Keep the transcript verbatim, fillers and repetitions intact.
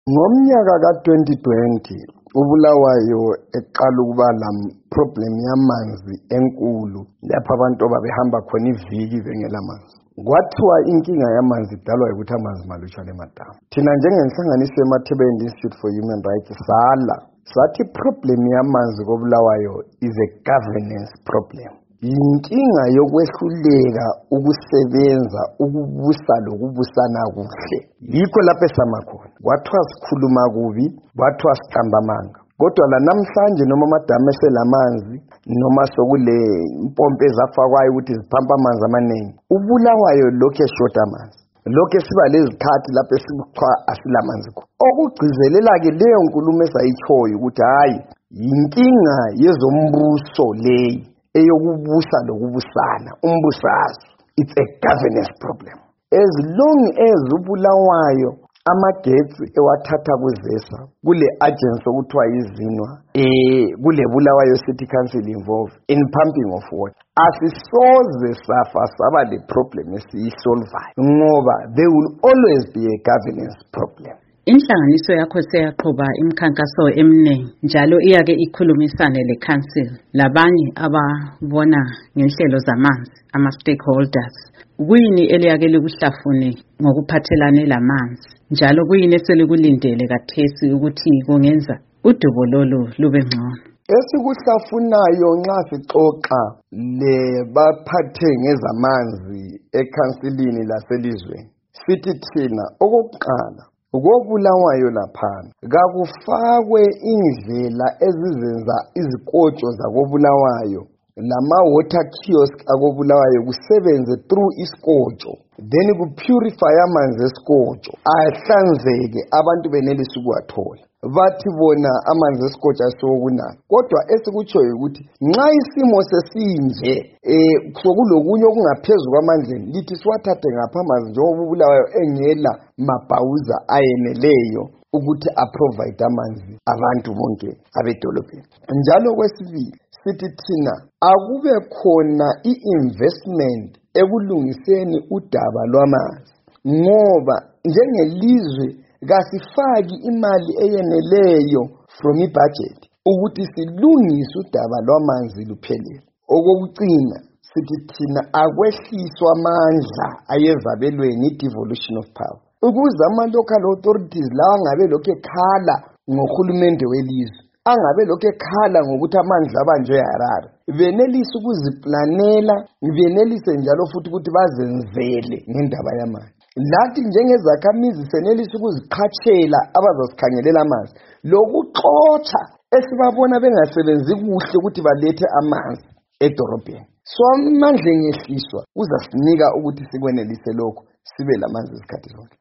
Ngomnyaka ka twenty twenty uBulawayo eqala ukuba la problem yamanzi enkulu lapha abantu babehamba khona iviki bengelamanzi. Kwathiwa inkinga yamanzi idalwa ukuthi amanzi malutshwane emadamu. Thina njengenhlanganiso yeMathebeni Institute for Human Rights sala sathi problem yamanzi koBulawayo is a governance problem. Inkinga yokwehluleka ukusebenza ukubusa lokubusana kuhle. Yikho lapho esama khona. Kwathiwa sikhuluma kubi, kwathiwa siqamba amanga. Kodwa la namhlanje noma amadamu eselamanzi noma sokule impompo ezafakwayo ukuthi ziphampa amanzi amaningi, uBulawayo lokho eshota amanzi. Lokho siba lezikhathi lapho esikuchwa asilamanzi khona. Okugcizelela ke leyo nkulumo esayichoyo ukuthi hayi inkinga yezombuso leyi eyokubusa lokubusana umbusazwe. It's a governance problem. As long as uBulawayo amagetsi ewathatha kuzesa kule agency okuthiwa izinwa eh kule Bulawayo City Council involved in pumping of water, asisoze safa saba le problem esiyisolvayo ngoba there will always be a governance problem. Inhlanganiso yakho seyaqhuba imikhankaso eminingi njalo iyake ikhulumisane le council labanye ababona ngenhlelo zamanzi ama stakeholders. Kuyini eliyake likuhlafune ngokuphathelane lamanzi njalo kuyini eselikulindele kathesi ukuthi kungenza udubo lolu lube ngcono? Esikuhlafunayo nxa sixoxa le baphathe ngezamanzi ekansilini laselizweni sithi thina okokuqala ukoBulawayo laphana kakufakwe indlela ezizenza izikotsho zakoBulawayo lama water kiosk akoBulawayo kusebenze through isikotsho, then ku purify amanzi esikotsho ahlanzeke abantu benelisa ukuwathola. Bathi bona amanzi esikotsho asokunaka. Kodwa esikutshoyo ukuthi nxa isimo sesinje eh sokulokunye okungaphezulu kwamandleni lithi siwathathe ngapha amanzi njengoba uBulawayo engela mabhawuza ayeneleyo ukuthi aprovide amanzi abantu bonke abedolobheni. Njalo kwesibili sithi thina akube khona i-investment ekulungiseni udaba lwamanzi ngoba njengelizwe kasifaki imali eyeneleyo from ibudget ukuthi silungise udaba lwamanzi luphelele. Okokucina sithi thina akwehliswa amandla ayezabelweni i-devolution of power ukuze ama-local authorities lawa ngabe lokho ekhala ngohulumende welizwe, angabe lokho ekhala ngokuthi amandla abanjwe eHarare, benelise ukuziplanela, benelise njalo futhi ukuthi bazenzele ngendaba yamanzi. Lathi njengezakhamizi senelise ukuziqhatshela abazasikhangelela amanzi lokuxotsha esibabona bengasebenzi kuhle ukuthi balethe amanzi edorobheni. So amandla engehliswa uzasinika ukuthi sikwenelise lokho sibe lamanzi isikhathi sonke.